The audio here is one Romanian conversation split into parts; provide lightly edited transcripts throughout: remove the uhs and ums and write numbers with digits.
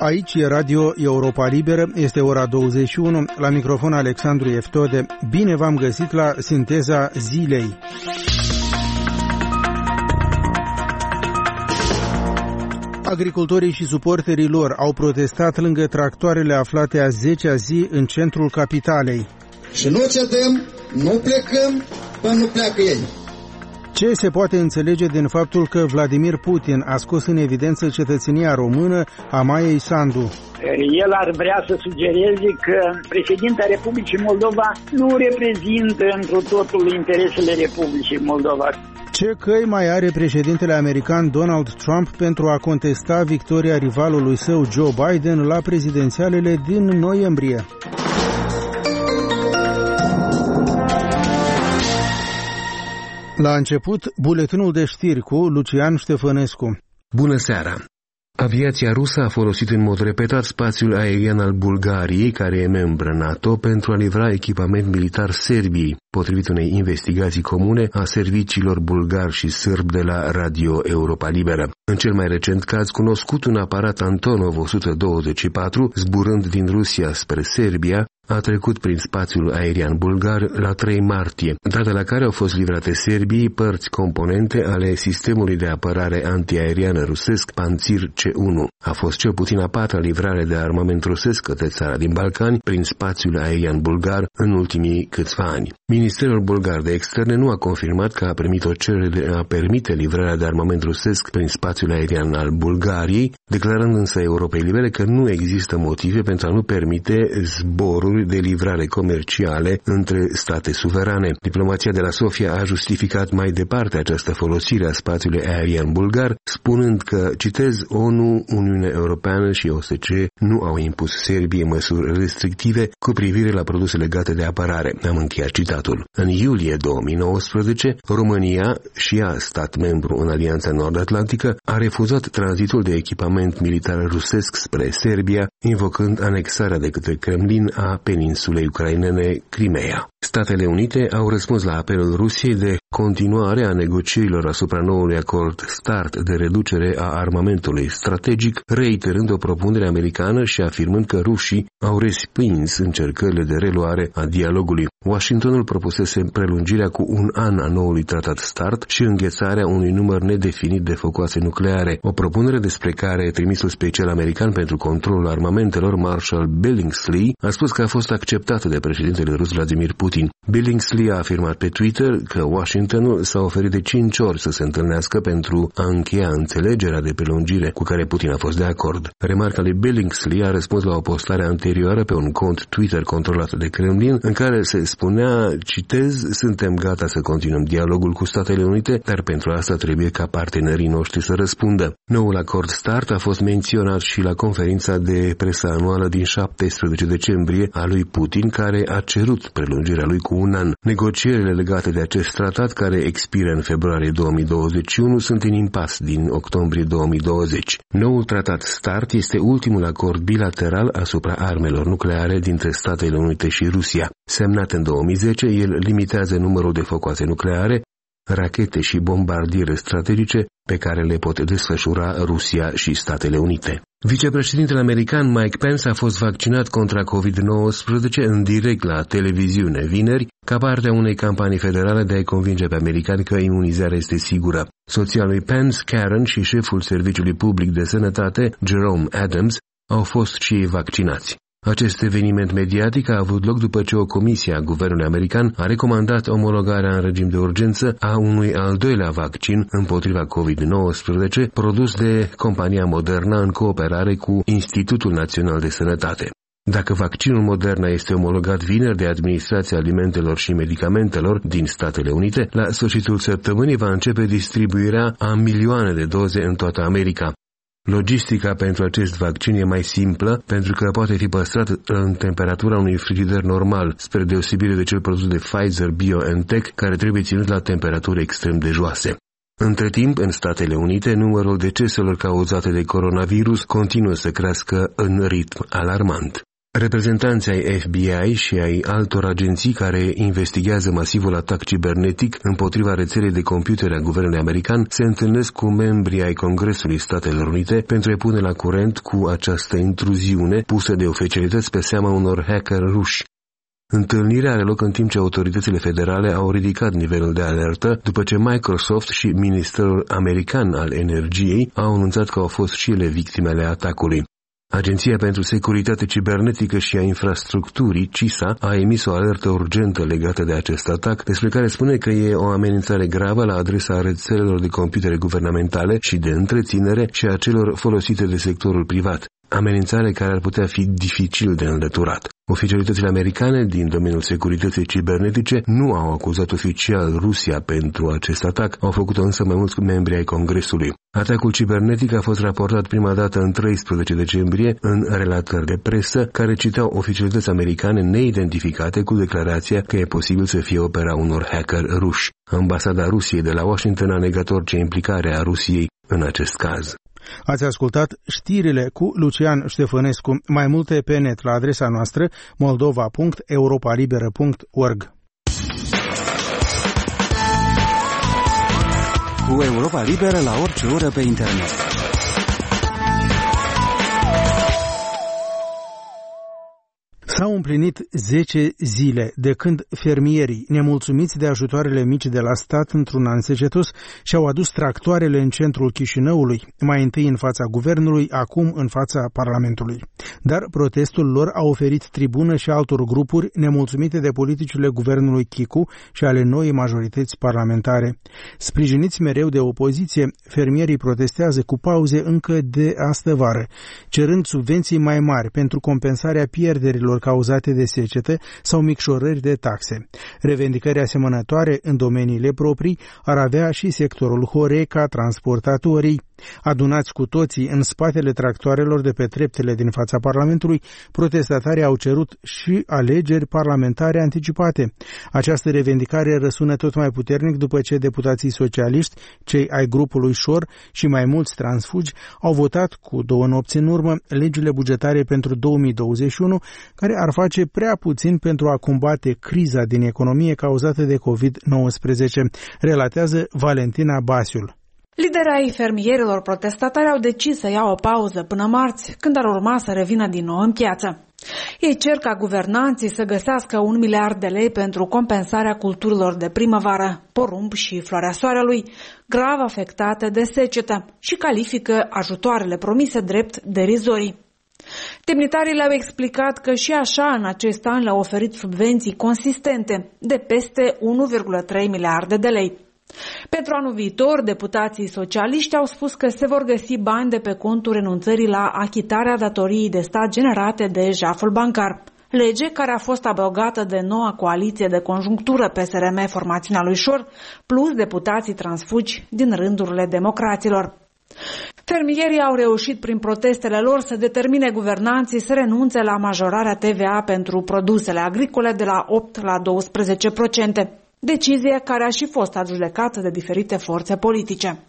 Aici e Radio Europa Liberă, este ora 21, la microfon Alexandru Eftode. Bine v-am găsit la Sinteza Zilei. Agricultorii și suporterii lor au protestat lângă tractoarele aflate a 10-a zi în centrul capitalei. Și nu cedăm, nu plecăm, până nu pleacă ei. Ce se poate înțelege din faptul că Vladimir Putin a scos în evidență cetățenia română a Maiei Sandu? El ar vrea să sugereze că președinta Republicii Moldova nu reprezintă întru totul interesele Republicii Moldova. Ce căi mai are președintele american Donald Trump pentru a contesta victoria rivalului său Joe Biden la prezidențialele din noiembrie? La început, buletinul de știri cu Lucian Ștefănescu. Bună seara! Aviația rusă a folosit în mod repetat spațiul aerian al Bulgariei, care e membră NATO, pentru a livra echipament militar Serbiei, potrivit unei investigații comune a serviciilor bulgari și sârbi de la Radio Europa Liberă. În cel mai recent caz cunoscut, un aparat Antonov 124, zburând din Rusia spre Serbia, a trecut prin spațiul aerian bulgar la 3 martie, data la care au fost livrate Serbiei părți componente ale sistemului de apărare antiaeriană rusesc Pantsir C1. A fost cel puțin a 4-a livrare de armament rusesc către țara din Balcani prin spațiul aerian bulgar în ultimii câțiva ani. Ministerul bulgar de externe nu a confirmat că a primit o cerere de a permite livrarea de armament rusesc prin spațiul aerian al Bulgariei, declarând însă Europei Libere că nu există motive pentru a nu permite zboruri de livrare comerciale între state suverane. Diplomația de la Sofia a justificat mai departe această folosire a spațiului aerian bulgar, spunând că, citez, ONU, Uniunea Europeană și OSCE nu au impus Serbiei măsuri restrictive cu privire la produse legate de apărare. Am încheiat citatul. În iulie 2019, România, și ea stat membru în Alianța Nord-Atlantică, a refuzat tranzitul de echipament militar rusesc spre Serbia, invocând anexarea de către Kremlin a peninsulei ucrainene Crimea. Statele Unite au răspuns la apelul Rusiei de continuare a negocierilor asupra noului acord START de reducere a armamentului strategic, reiterând o propunere americană și afirmând că rușii au respins încercările de reluare a dialogului. Washingtonul propusese prelungirea cu 1 an a noului tratat START și înghețarea unui număr nedefinit de focoase nucleare, o propunere despre care trimisul special american pentru controlul armamentelor, Marshall Billingsley, a spus că a fost acceptată de președintele rus Vladimir Putin. Billingsley a afirmat pe Twitter că Washingtonul s-a oferit de 5 ori să se întâlnească pentru a încheia înțelegerea de prelungire cu care Putin a fost de acord. Remarca lui Billingsley a răspuns la o postare anterioară pe un cont Twitter controlat de Kremlin, în care se spunea, citez, suntem gata să continuăm dialogul cu Statele Unite, dar pentru asta trebuie ca partenerii noștri să răspundă. Noul acord START a fost menționat și la conferința de presă anuală din 17 decembrie a lui Putin, care a cerut prelungirea lui cu 1 an. Negocierile legate de acest tratat, care expiră în februarie 2021, sunt în impas din octombrie 2020. Noul tratat START este ultimul acord bilateral asupra armelor nucleare dintre Statele Unite și Rusia. Semnat în 2010, el limitează numărul de focoase nucleare, rachete și bombardiere strategice pe care le pot desfășura Rusia și Statele Unite. Vicepreședintele american Mike Pence a fost vaccinat contra COVID-19 în direct la televiziune vineri, ca parte a unei campanii federale de a-i convinge pe americani că imunizarea este sigură. Soția lui Pence, Karen, și șeful Serviciului Public de Sănătate, Jerome Adams, au fost și ei vaccinați. Acest eveniment mediatic a avut loc după ce o comisie a guvernului american a recomandat omologarea în regim de urgență a unui al doilea vaccin împotriva COVID-19 produs de compania Moderna în cooperare cu Institutul Național de Sănătate. Dacă vaccinul Moderna este omologat vineri de Administrația Alimentelor și Medicamentelor din Statele Unite, la sfârșitul săptămânii va începe distribuirea a milioane de doze în toată America. Logistica pentru acest vaccin e mai simplă pentru că poate fi păstrat în temperatura unui frigider normal, spre deosebire de cel produs de Pfizer-BioNTech, care trebuie ținut la temperaturi extrem de joase. Între timp, în Statele Unite, numărul deceselor cauzate de coronavirus continuă să crească în ritm alarmant. Reprezentanții ai FBI și ai altor agenții care investigează masivul atac cibernetic împotriva rețelei de computere a guvernului american se întâlnesc cu membrii ai Congresului Statelor Unite pentru a pune la curent cu această intruziune pusă de oficialități pe seama unor hacker ruși. Întâlnirea are loc în timp ce autoritățile federale au ridicat nivelul de alertă după ce Microsoft și Ministerul American al Energiei au anunțat că au fost și ele victimele atacului. Agenția pentru Securitate Cibernetică și a Infrastructurii, CISA, a emis o alertă urgentă legată de acest atac, despre care spune că e o amenințare gravă la adresa rețelelor de computere guvernamentale și de întreținere și a celor folosite de sectorul privat. Amenințare care ar putea fi dificil de înlăturat. Oficialitățile americane din domeniul securității cibernetice nu au acuzat oficial Rusia pentru acest atac, au făcut-o însă mai mulți membri ai Congresului. Atacul cibernetic a fost raportat prima dată în 13 decembrie în relatări de presă care citeau oficialități americane neidentificate cu declarația că e posibil să fie opera unor hacker ruși. Ambasada Rusiei de la Washington a negat orice implicare a Rusiei în acest caz. Ați ascultat știrile cu Lucian Ștefănescu. Mai multe pe net la adresa noastră moldova.europalibera.org. Cu Europa Liberă la orice oră pe internet. S-au împlinit 10 zile de când fermierii, nemulțumiți de ajutoarele mici de la stat într-un an secetos, și-au adus tractoarele în centrul Chișinăului, mai întâi în fața guvernului, acum în fața Parlamentului. Dar protestul lor a oferit tribună și altor grupuri nemulțumite de politicile guvernului Chicu și ale noii majorități parlamentare. Sprijiniți mereu de opoziție, fermierii protestează cu pauze încă de astăvară, cerând subvenții mai mari pentru compensarea pierderilor cauzate de secetă sau micșorări de taxe. Revendicări asemănătoare în domeniile proprii ar avea și sectorul Horeca, transportatorii. Adunați cu toții în spatele tractoarelor de pe treptele din fața Parlamentului, protestatarii au cerut și alegeri parlamentare anticipate. Această revendicare răsună tot mai puternic după ce deputații socialiști, cei ai grupului Șor și mai mulți transfugi au votat cu 2 nopți în urmă legile bugetare pentru 2021, care ar face prea puțin pentru a combate criza din economie cauzată de COVID-19, relatează Valentina Basiul. Liderii ai fermierilor protestatari au decis să ia o pauză până marți, când ar urma să revină din nou în piață. Ei cer ca guvernanții să găsească 1 miliard de lei pentru compensarea culturilor de primăvară, porumb și floarea soarelui, grav afectate de secetă, și califică ajutoarele promise drept derizorii. Demnitarii le-au explicat că și așa în acest an le-au oferit subvenții consistente de peste 1,3 miliarde de lei. Pentru anul viitor, deputații socialiști au spus că se vor găsi bani de pe contul renunțării la achitarea datoriei de stat generate de jaful bancar, lege care a fost abrogată de noua coaliție de conjunctură PSRM formațiunea lui Șor, plus deputații transfugi din rândurile democraților. Fermierii au reușit prin protestele lor să determine guvernanții să renunțe la majorarea TVA pentru produsele agricole de la 8 la 12%. Decizie care a și fost adjudecată de diferite forțe politice.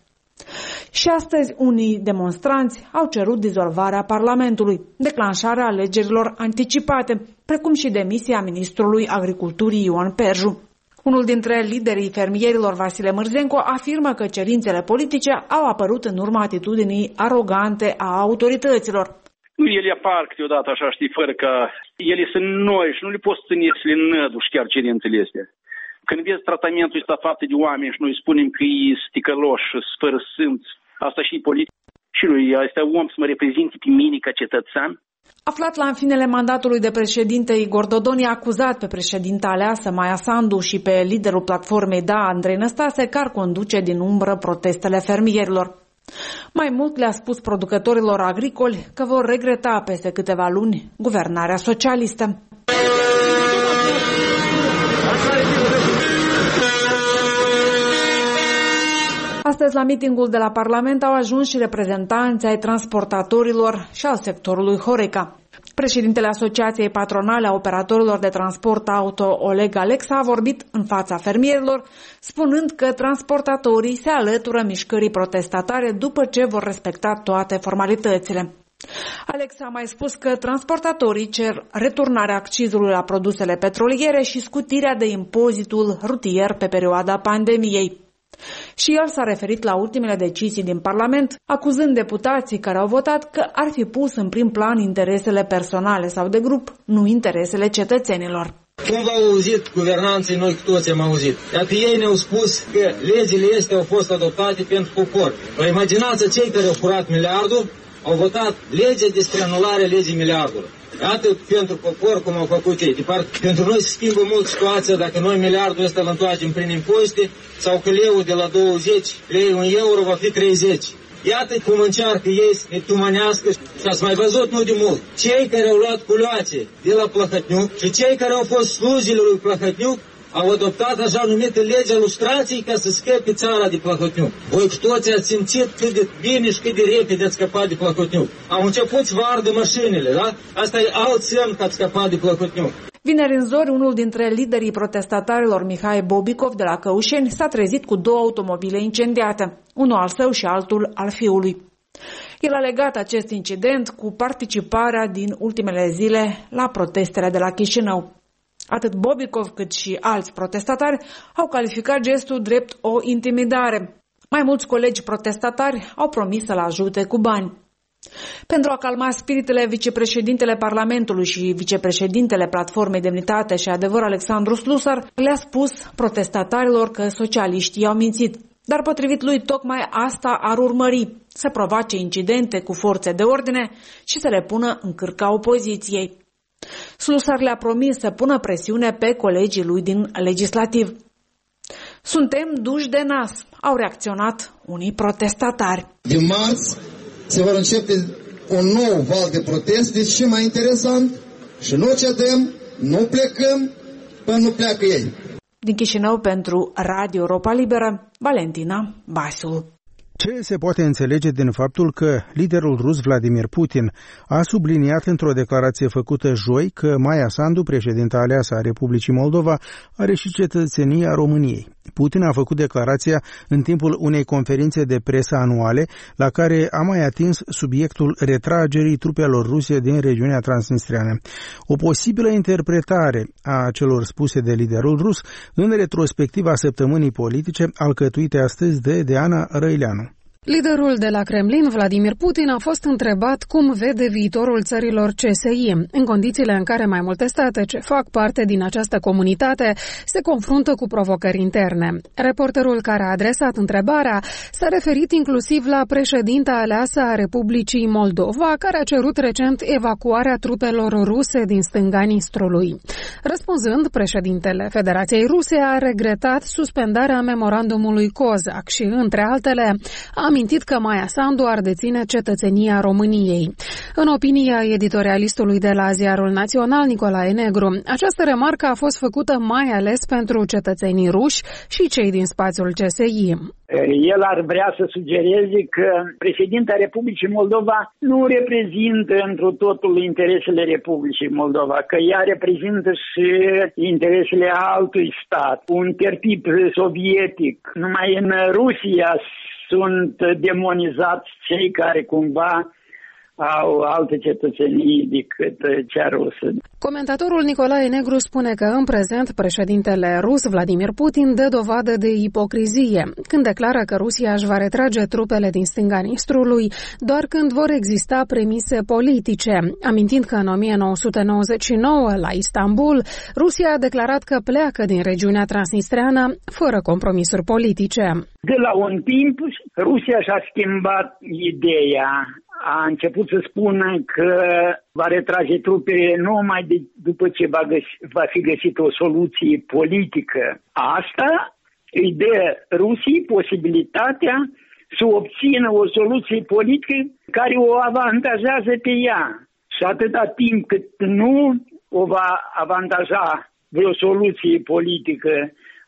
Și astăzi unii demonstranți au cerut dizolvarea Parlamentului, declanșarea alegerilor anticipate, precum și demisia ministrului Agriculturii Ioan Perju. Unul dintre liderii fermierilor, Vasile Mârzenco, afirmă că cerințele politice au apărut în urma atitudinii arogante a autorităților. Ele apar câteodată așa, știi, fără că ele sunt noi și nu le poți ține să le năduși chiar cerințele astea. Când vezi tratamentul ăsta fapt de oameni și noi spunem că e sticăloși, fără simț, asta și politic. Și lui, ăsta om să mă reprezinte pe mine ca cetățean. Aflat la înfinele mandatului de președinte, Igor Dodon i-a acuzat pe președinta aleasă Maia Sandu și pe liderul platformei DA, Andrei Năstase, că ar conduce din umbră protestele fermierilor. Mai mult le-a spus producătorilor agricoli că vor regreta peste câteva luni guvernarea socialistă. Astăzi, la mitingul de la Parlament au ajuns și reprezentanți ai transportatorilor și al sectorului Horeca. Președintele Asociației Patronale a Operatorilor de Transport Auto, Oleg Alexa, a vorbit în fața fermierilor, spunând că transportatorii se alătură mișcării protestatare după ce vor respecta toate formalitățile. Alex a mai spus că transportatorii cer returnarea accizului la produsele petroliere și scutirea de impozitul rutier pe perioada pandemiei. Și el s-a referit la ultimele decizii din Parlament, acuzând deputații care au votat că ar fi pus în prim plan interesele personale sau de grup, nu interesele cetățenilor. Cum v-au auzit guvernanții, noi cu toți am auzit. Iată, ei ne-au spus că legile astea au fost adoptate pentru popor. Vă imaginați, cei care au furat miliardul au votat legea despre anularea legii miliardului. Atât pentru popor cum au făcut ei. Pentru noi se schimbă mult situația dacă noi miliardul ăsta îl întoarcem prin impozite sau că leul de la 20 lei un euro va fi 30. Iată cum încearcă ei să ne tumanească și ați mai văzut nu de mult. Cei care au luat culoațe de la Plăhătniuc și cei care au fost slujile lui Plăhătniuc au adoptat așa numită legea lustrației ca să scape țara de Plăhătniuc. Voi cu toți ați simțit cât de bine și cât de repede ați scăpat de Plăhătniuc. Au început să vă ardă mașinile, da? Asta e alt semn că ați scăpat de Plăhătniuc. Vineri în zori, unul dintre liderii protestatarilor, Mihai Bobicov, de la Căușeni, s-a trezit cu 2 automobile incendiate, unul al său și altul al fiului. El a legat acest incident cu participarea din ultimele zile la protestele de la Chișinău. Atât Bobicov cât și alți protestatari au calificat gestul drept o intimidare. Mai mulți colegi protestatari au promis să-l ajute cu bani. Pentru a calma spiritele, vicepreședintele Parlamentului și vicepreședintele Platformei Demnitate și Adevăr, Alexandru Slusar, le-a spus protestatarilor că socialiștii i-au mințit. Dar potrivit lui, tocmai asta ar urmări, să provoace incidente cu forțe de ordine și să le pună în cârca opoziției. Slusar le-a promis să pună presiune pe colegii lui din legislativ. Suntem duși de nas, au reacționat unii protestatari. Din marți se vor începe un nou val de protest, deci ce mai interesant, și nu cedăm, nu plecăm, până nu pleacă ei. Din Chișinău pentru Radio Europa Liberă, Valentina Basiul. Ce se poate înțelege din faptul că liderul rus Vladimir Putin a subliniat într-o declarație făcută joi că Maia Sandu, președinta aleasă a Republicii Moldova, are și cetățenia României. Putin a făcut declarația în timpul unei conferințe de presă anuale, la care a mai atins subiectul retragerii trupelor ruse din regiunea transnistreană. O posibilă interpretare a celor spuse de liderul rus în retrospectiva săptămânii politice alcătuite astăzi de Deana Răileanu. Liderul de la Kremlin, Vladimir Putin, a fost întrebat cum vede viitorul țărilor CSI, în condițiile în care mai multe state ce fac parte din această comunitate se confruntă cu provocări interne. Reporterul care a adresat întrebarea s-a referit inclusiv la președinta aleasă a Republicii Moldova, care a cerut recent evacuarea trupelor ruse din stânga Nistrului. Răspunzând, președintele Federației Ruse a regretat suspendarea memorandumului COSAC și, între altele, a amintit că Maia Sandu ar deține cetățenia României. În opinia editorialistului de la Ziarul Național, Nicolae Negru, această remarcă a fost făcută mai ales pentru cetățenii ruși și cei din spațiul CSI. El ar vrea să sugereze că președinta Republicii Moldova nu reprezintă întru totul interesele Republicii Moldova, că ea reprezintă și interesele altui stat, un tertip sovietic. Numai în Rusia sunt demonizați cei care cumva au alte cetățenii decât cea rusă. Comentatorul Nicolae Negru spune că în prezent președintele rus Vladimir Putin dă dovadă de ipocrizie când declară că Rusia își va retrage trupele din stânga Nistrului doar când vor exista premise politice, amintind că în 1999 la Istanbul Rusia a declarat că pleacă din regiunea transnistreană fără compromisuri politice. De la un timp Rusia și-a schimbat ideea. A început să spună că va retrage trupele numai după ce va fi găsită o soluție politică. Asta îi dă Rusiei posibilitatea să obțină o soluție politică care o avantajează pe ea. Și atâta timp cât nu o va avantaja vreo soluție politică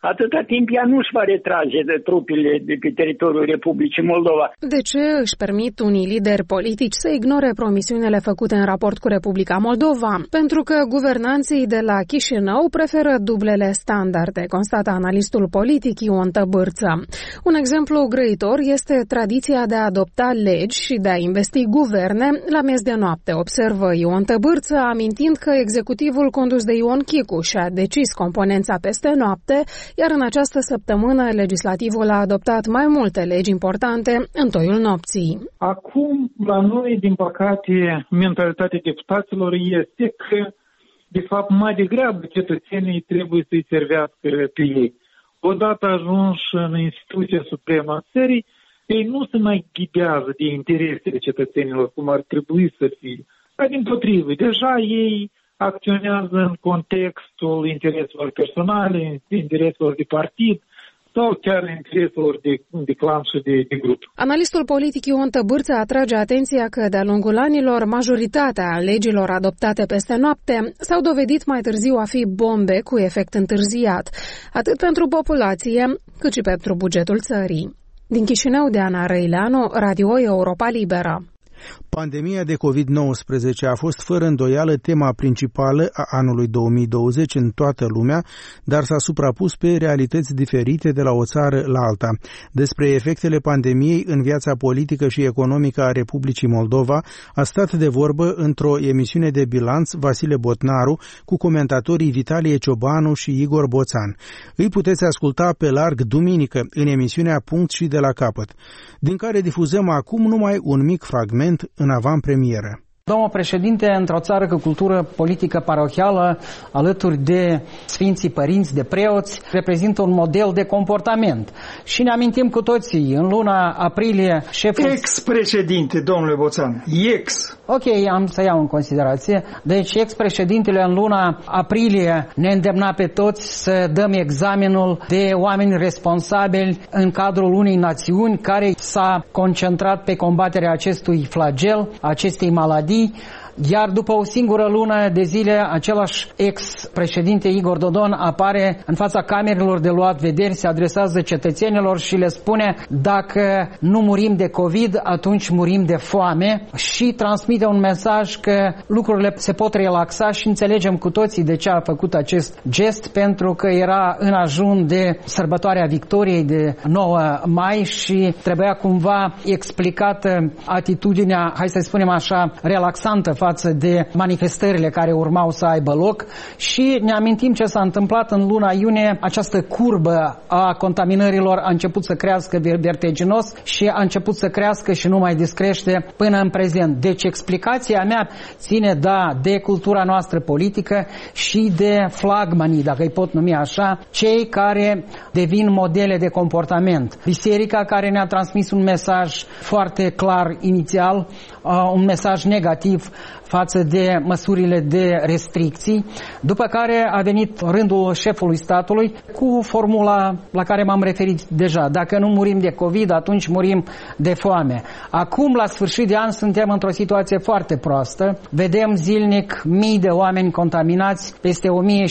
atâta timp ea nu își va retrage de trupele de pe teritoriul Republicii Moldova. De ce își permit unii lideri politici să ignore promisiunile făcute în raport cu Republica Moldova? Pentru că guvernanții de la Chișinău preferă dublele standarde, constată analistul politic Ion Tăbârță. Un exemplu grăitor este tradiția de a adopta legi și de a investi guverne la miez de noapte, observă Ion Tăbârță, amintind că executivul condus de Ion Chicu și-a decis componența peste noapte, iar în această săptămână legislativul a adoptat mai multe legi importante în toiul nopții. Acum, la noi, din păcate, mentalitatea deputaților este că, de fapt, mai degrabă cetățenii trebuie să-i servească pe ei. Odată ajunși în instituția supremă a țării, ei nu se mai ghidează de interesele cetățenilor cum ar trebui să fie. Dar, dimpotrivă, deja ei acționează în contextul intereselor personale, intereselor de partid sau chiar intereselor de clan și de grup. Analistul politic Ion Tăbârță atrage atenția că de-a lungul anilor majoritatea legilor adoptate peste noapte s-au dovedit mai târziu a fi bombe cu efect întârziat, atât pentru populație cât și pentru bugetul țării. Din Chișinău, Diana Răileanu, Radio Europa Liberă. Pandemia de COVID-19 a fost fără îndoială tema principală a anului 2020 în toată lumea, dar s-a suprapus pe realități diferite de la o țară la alta. Despre efectele pandemiei în viața politică și economică a Republicii Moldova a stat de vorbă într-o emisiune de bilanț Vasile Botnaru cu comentatorii Vitalie Ciobanu și Igor Boțan. Îi puteți asculta pe larg duminică în emisiunea Punct și de la capăt, din care difuzăm acum numai un mic fragment în avantpremieră. Domnul președinte, într-o țară cu cultură politică parohială, alături de Sfinții Părinți, de preoți, reprezintă un model de comportament. Și ne amintim cu toții, în luna aprilie, șeful... Ex-președinte, domnule Boțan, Ok, am să iau în considerație. Deci, ex-președintele în luna aprilie ne îndemna pe toți să dăm examenul de oameni responsabili în cadrul unei națiuni care s-a concentrat pe combaterea acestui flagel, acestei maladii. Iar după o singură lună de zile, același ex-președinte Igor Dodon apare în fața camerelor de luat vederi, se adresează cetățenilor și le spune: dacă nu murim de COVID, atunci murim de foame, și transmite un mesaj că lucrurile se pot relaxa și înțelegem cu toții de ce a făcut acest gest, pentru că era în ajun de sărbătoarea victoriei de 9 mai și trebuia cumva explicată atitudinea, hai să spunem așa, relaxantă față de manifestările care urmau să aibă loc. Și ne amintim ce s-a întâmplat în luna iunie. Această curbă a contaminărilor a început să crească vertiginos și a început să crească și nu mai descrește până în prezent. Deci explicația mea ține, de cultura noastră politică și de flagmanii, dacă îi pot numi așa, cei care devin modele de comportament. Biserica, care ne-a transmis un mesaj foarte clar inițial, un mesaj negativ față de măsurile de restricții, după care a venit rândul șefului statului cu formula la care m-am referit deja: dacă nu murim de COVID, atunci murim de foame. Acum, la sfârșit de an, suntem într-o situație foarte proastă. Vedem zilnic mii de oameni contaminați, peste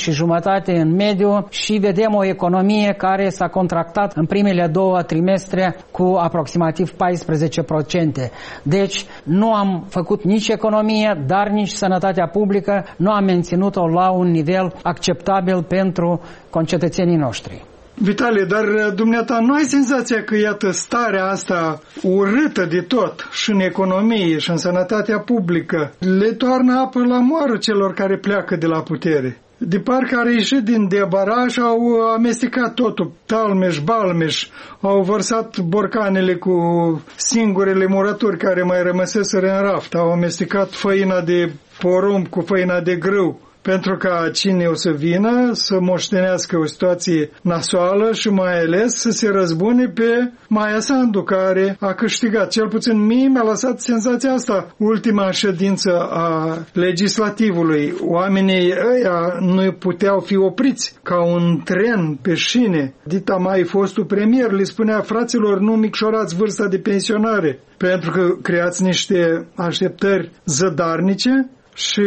1500 în mediu, și vedem o economie care s-a contractat în primele 2 trimestre cu aproximativ 14%. Deci nu am făcut nici economie, dar nici sănătatea publică nu am menținut-o la un nivel acceptabil pentru concetățenii noștri. Vitalie, dar dumneata nu ai senzația că, iată, starea asta urâtă de tot și în economie și în sănătatea publică le toarnă apă la moară celor care pleacă de la putere? De parcă ar ieși din debaraj, au amestecat totul, talmeș-balmeș, au vărsat borcanele cu singurele murături care mai rămăseseră în raft, au amestecat făina de porumb cu făina de grâu, pentru ca cine o să vină să moștenească o situație nasoală și mai ales să se răzbune pe Maia Sandu, care a câștigat. Cel puțin mie mi-a lăsat senzația asta. Ultima ședință a legislativului, oamenii ăia nu puteau fi opriți ca un tren pe șine. Dita Mai, fostul premier, le spunea: fraților, nu micșorați vârsta de pensionare, pentru că creați niște așteptări zădarnice. și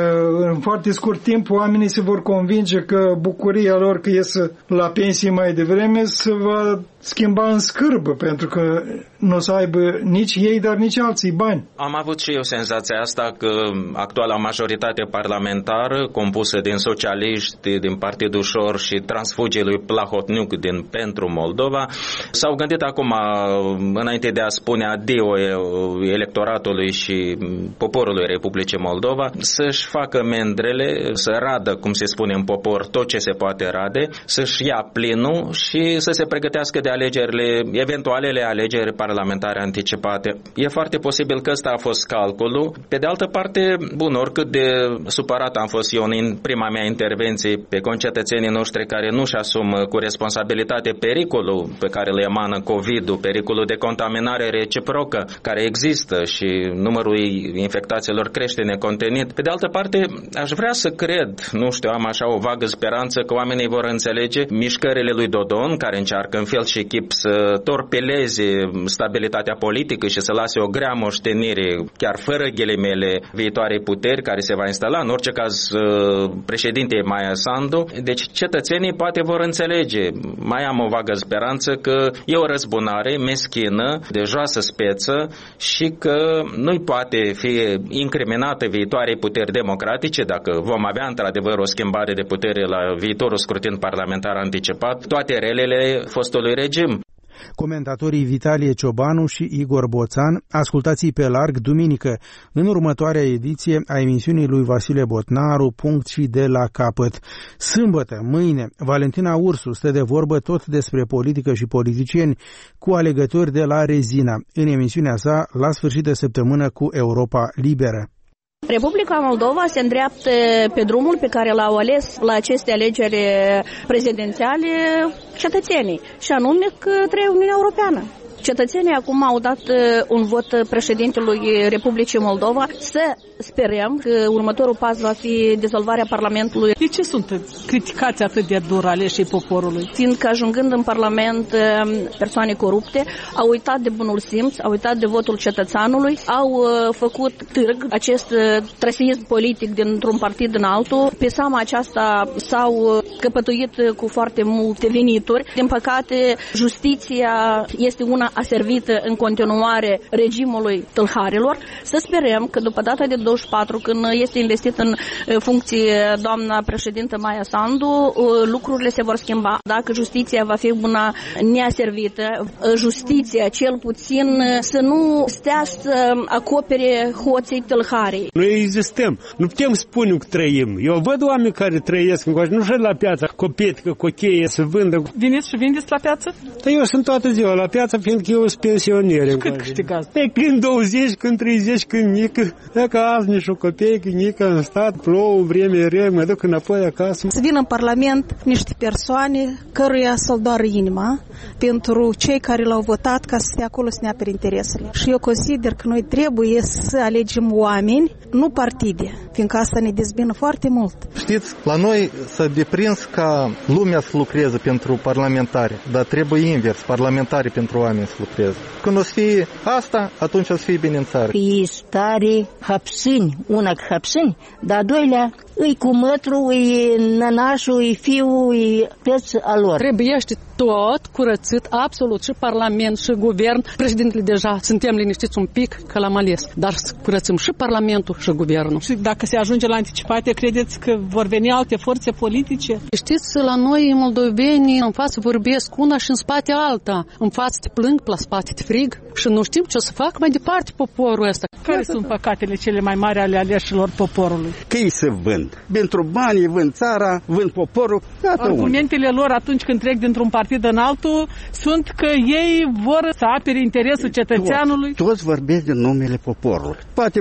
în foarte scurt timp oamenii se vor convinge că bucuria lor că ies la pensie mai devreme se va schimba în scârbă, pentru că nu o să aibă nici ei, dar nici alții bani. Am avut și eu senzația asta că actuala majoritate parlamentară, compusă din socialiști, din Partidul Ușor și transfugii lui Plahotniuc din Pentru Moldova, s-au gândit acum, înainte de a spune adio electoratului și poporului Republicii Moldova, să-și facă mendrele, să radă, cum se spune în popor, tot ce se poate rade, să-și ia plinul și să se pregătească de alegerile, eventualele alegeri parlamentare anticipate. E foarte posibil că ăsta a fost calculul. Pe de altă parte, bun, oricât de supărat am fost eu în prima mea intervenție pe concetățenii noștri care nu-și asumă cu responsabilitate pericolul pe care le emană COVID-ul, pericolul de contaminare reciprocă care există și numărul infectațiilor crește necontenit. Pe de altă parte, aș vrea să cred, nu știu, am așa o vagă speranță că oamenii vor înțelege mișcările lui Dodon, care încearcă în fel și chip să torpileze stabilitatea politică și să lase o grea moștenire, chiar fără ghilimele, viitoarei puteri care se va instala, în orice caz președintei Maia Sandu. Deci cetățenii poate vor înțelege, mai am o vagă speranță că e o răzbunare meschină, de joasă speță și că nu-i poate fi incriminată viitoarei puteri democratice dacă vom avea într-adevăr o schimbare de putere la viitorul scrutin parlamentar anticipat, toate relele fostului regim. Comentatorii Vitalie Ciobanu și Igor Boțan, ascultați pe larg duminică, în următoarea ediție a emisiunii lui Vasile Botnaru, Punct și de la capăt. Sâmbătă, mâine, Valentina Ursu stă de vorbă tot despre politică și politicieni cu alegători de la Rezina, în emisiunea sa la sfârșit de săptămână cu Europa Liberă. Republica Moldova se îndreaptă pe drumul pe care l-au ales la aceste alegeri prezidențiale cetățenii, și anume către Uniunea Europeană. Cetățenii acum au dat un vot președintelui Republicii Moldova. Să sperăm că următorul pas va fi dizolvarea Parlamentului. De ce sunt criticați atât de dur aleșii poporului? Fiindcă ajungând în Parlament persoane corupte, au uitat de bunul simț, au uitat de votul cetățeanului, au făcut târg acest traseism politic dintr-un partid în altul. Pe seama aceasta s-au căpătuit cu foarte multe venituri. Din păcate, justiția este una aservită în continuare regimului tâlharilor. Să sperăm că după data de 24, când este investit în funcție doamna președintă Maia Sandu, lucrurile se vor schimba. Dacă justiția va fi una neaservită, justiția cel puțin să nu stea să acopere hoții tâlharii. Noi existăm. Nu putem spune că trăim. Eu văd oameni care trăiesc încoace, nu știu la piață, copetică, cocheie, să vândă. Veniți și vindeți la piață? Dar eu sunt toată ziua la piață, fiindcă eu sunt pensionier. Cât câștigați? Când 20, când 30, când nică. Dacă azi nici o copeică, nică în stat, plouă, vreme rea, mă duc înapoi acasă. Să vină în Parlament niște persoane căruia să-l doară inima pentru cei care l-au votat ca să stea acolo să ne apere interesele. Și eu consider că noi trebuie să alegem oameni, nu partide, fiindcă asta ne dezbină foarte mult. Știți, la noi s-a deprins ca lumea să lucreze pentru parlamentari, dar trebuie invers, parlamentarii pentru oameni să lucreze. Când o să fie asta, atunci o să fie bine în țară. E stare hapsâni, una cu hapsâni, dar doilea îi cu mătru, îi nănașul, îi fiul, îi toți a lor. Trebuiește tot curățit, absolut, și Parlament, și Guvern. Președintele deja suntem liniștiți un pic că l-am ales, dar să curățim și Parlamentul și Guvernul. Și dacă se ajunge la anticipate, credeți că vor veni alte forțe politice? Știți, la noi moldoveni în față vorbesc una și în spate alta. În față te plâng, la spate te frig și nu știm ce o să fac mai departe poporul ăsta. Care sunt păcatele cele mai mari ale aleșilor poporului? Că ei se vând. Pentru bani vând țara, vând poporul. Argumentele lor atunci când trec dintr-un partid în altul sunt că ei vor să apere interesul cetățeanului. Toți vorbesc din numele poporului. Poate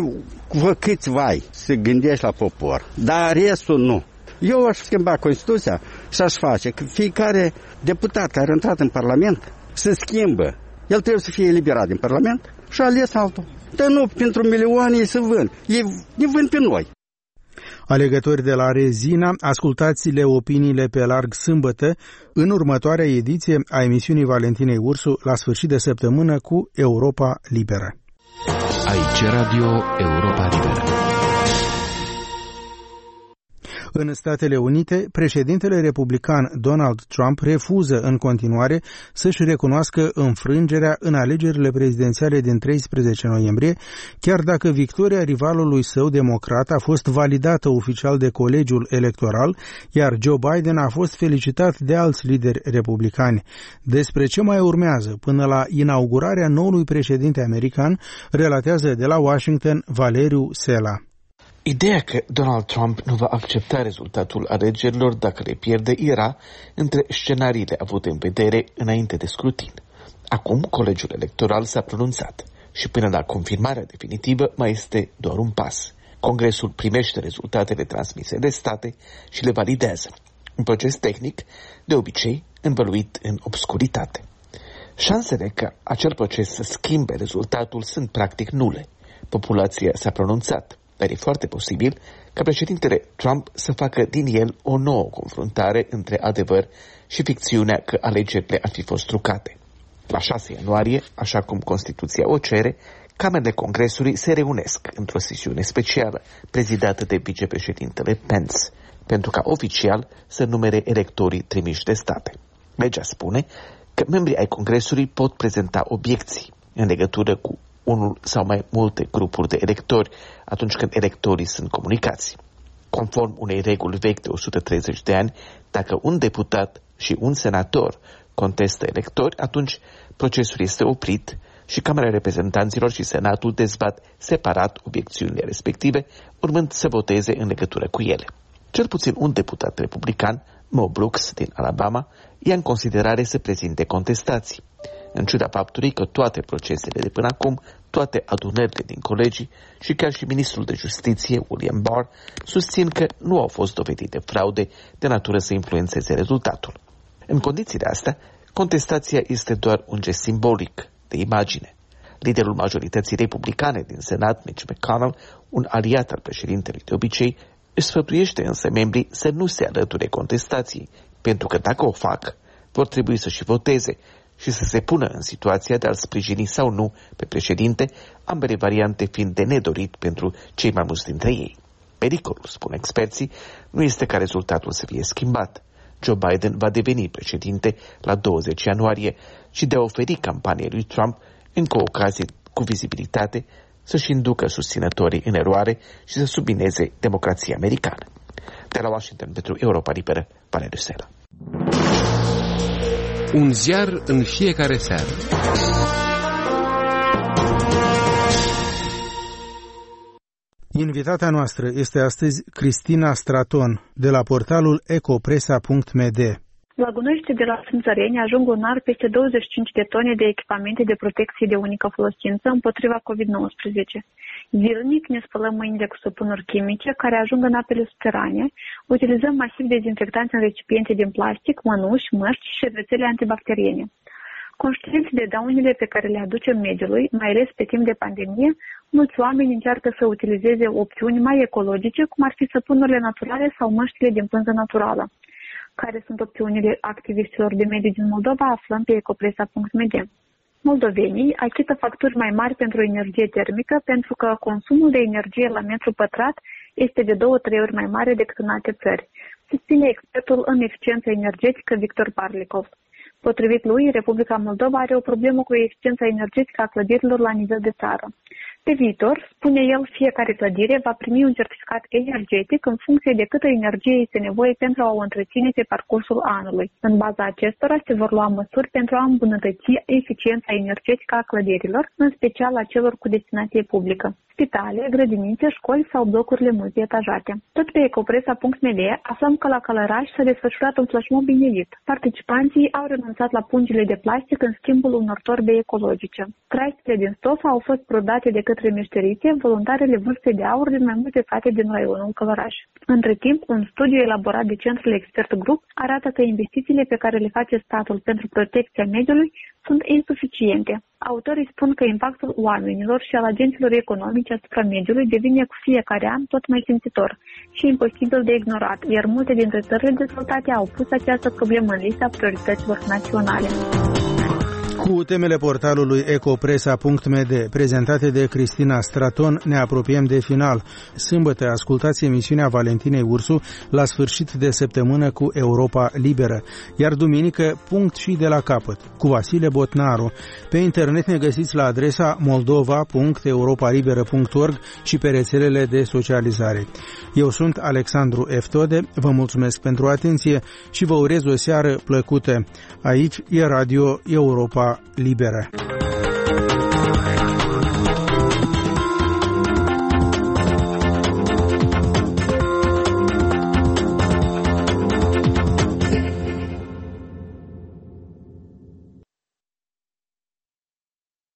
câțiva să gândești la popor, dar restul nu. Eu aș schimba Constituția și aș face că fiecare deputat care a intrat în Parlament se schimbă. El trebuie să fie eliberat din Parlament și ales altul. Dar nu pentru milioane ei se vând. Ei ne vând pe noi. Alegători de la Rezina, ascultați-le opiniile pe larg sâmbătă în următoarea ediție a emisiunii Valentinei Ursu la sfârșit de săptămână cu Europa Liberă. Aici Radio Europa Liberă. În Statele Unite, președintele republican Donald Trump refuză în continuare să-și recunoască înfrângerea în alegerile prezidențiale din 13 noiembrie, chiar dacă victoria rivalului său democrat a fost validată oficial de colegiul electoral, iar Joe Biden a fost felicitat de alți lideri republicani. Despre ce mai urmează până la inaugurarea noului președinte american, relatează de la Washington Valeriu Sela. Ideea că Donald Trump nu va accepta rezultatul alegerilor dacă le pierde era între scenariile avute în vedere înainte de scrutin. Acum, colegiul electoral s-a pronunțat și până la confirmarea definitivă mai este doar un pas. Congresul primește rezultatele transmise de state și le validează. Un proces tehnic, de obicei, învăluit în obscuritate. Șansele ca acel proces să schimbe rezultatul sunt practic nule. Populația s-a pronunțat, dar e foarte posibil ca președintele Trump să facă din el o nouă confruntare între adevăr și ficțiunea că alegerile ar fi fost trucate. La 6 ianuarie, așa cum Constituția o cere, Camerele Congresului se reunesc într-o sesiune specială, prezidată de vicepreședintele Pence, pentru ca oficial să numere electorii trimiși de state. Legea spune că membrii ai Congresului pot prezenta obiecții în legătură cu unul sau mai multe grupuri de electori atunci când electorii sunt comunicați. Conform unei reguli vechi de 130 de ani, dacă un deputat și un senator contestă electori, atunci procesul este oprit și Camera Reprezentanților și Senatul dezbat separat obiecțiunile respective, urmând să voteze în legătură cu ele. Cel puțin un deputat republican, Mo Brooks din Alabama, ia în considerare să prezinte contestații, în ciuda faptului că toate procesele de până acum, toate adunările din colegii și chiar și ministrul de justiție, William Barr, susțin că nu au fost dovedite fraude de natură să influențeze rezultatul. În condițiile astea, contestația este doar un gest simbolic, de imagine. Liderul majorității republicane din Senat, Mitch McConnell, un aliat al președintelui de obicei, își sfătuiește însă membrii să nu se alăture contestației, pentru că dacă o fac, vor trebui să și voteze și să se pună în situația de a-l sprijini sau nu pe președinte, ambele variante fiind de nedorit pentru cei mai mulți dintre ei. Pericolul, spun experții, nu este ca rezultatul să fie schimbat. Joe Biden va deveni președinte la 20 ianuarie și de a oferi campaniei lui Trump încă o ocazie cu vizibilitate să-și inducă susținătorii în eroare și să submineze democrația americană. De la Washington pentru Europa Liberă, Valeriu Sela. Un ziar în fiecare seară. Invitata noastră este astăzi Cristina Straton, de la portalul ecopresa.md. La Gunoiește de la Sânțăreni ajung lunar peste 25 de tone de echipamente de protecție de unică folosință împotriva COVID-19. Zilnic ne spălăm mâinile cu săpunuri chimice care ajung în apele subterane, utilizăm masiv dezinfectanți în recipiente din plastic, mănuși, măști și șervețele antibacteriene. Conștienți de daunele pe care le aducem mediului, mai ales pe timp de pandemie, mulți oameni încearcă să utilizeze opțiuni mai ecologice, cum ar fi săpunurile naturale sau măștile din pânză naturală. Care sunt opțiunile activiștilor de mediu din Moldova, aflăm pe ecopresa.md. Moldovenii achită facturi mai mari pentru energie termică pentru că consumul de energie la metru pătrat este de 2-3 ori mai mare decât în alte țări, susține expertul în eficiență energetică Victor Parlikov. Potrivit lui, Republica Moldova are o problemă cu eficiența energetică a clădirilor la nivel de țară. Pe viitor, spune el, fiecare clădire va primi un certificat energetic în funcție de câtă energie este nevoie pentru a o întreține pe parcursul anului. În baza acestora se vor lua măsuri pentru a îmbunătăți eficiența energetică a clădirilor, în special a celor cu destinație publică. Spitale, grădinițe, școli sau blocurile multietajate. Tot pe ecopresa.md aflăm că la Călăraș s-a desfășurat un flashmob inedit. Participanții au renunțat la pungile de plastic în schimbul unor torbe ecologice. Traistele din stofă au fost prodate de către meșterițe, voluntarele vârstei de aur din mai multe sate din raionul Călăraș. Între timp, un studiu elaborat de Centrul Expert Group arată că investițiile pe care le face statul pentru protecția mediului sunt insuficiente. Autorii spun că impactul oamenilor și al agenților economici asupra mediului devine cu fiecare an tot mai simțitor și imposibil de ignorat, iar multe dintre țările dezvoltate au pus această problemă în lista priorităților naționale. Cu temele portalului ecopresa.md, prezentate de Cristina Straton, ne apropiem de final. Sâmbătă ascultați emisiunea Valentinei Ursu la sfârșit de săptămână cu Europa Liberă, iar duminică punct și de la capăt, cu Vasile Botnaru. Pe internet ne găsiți la adresa moldova.europalibera.org și pe rețelele de socializare. Eu sunt Alexandru Eftode, vă mulțumesc pentru atenție și vă urez o seară plăcută. Aici e Radio Europa Liberă.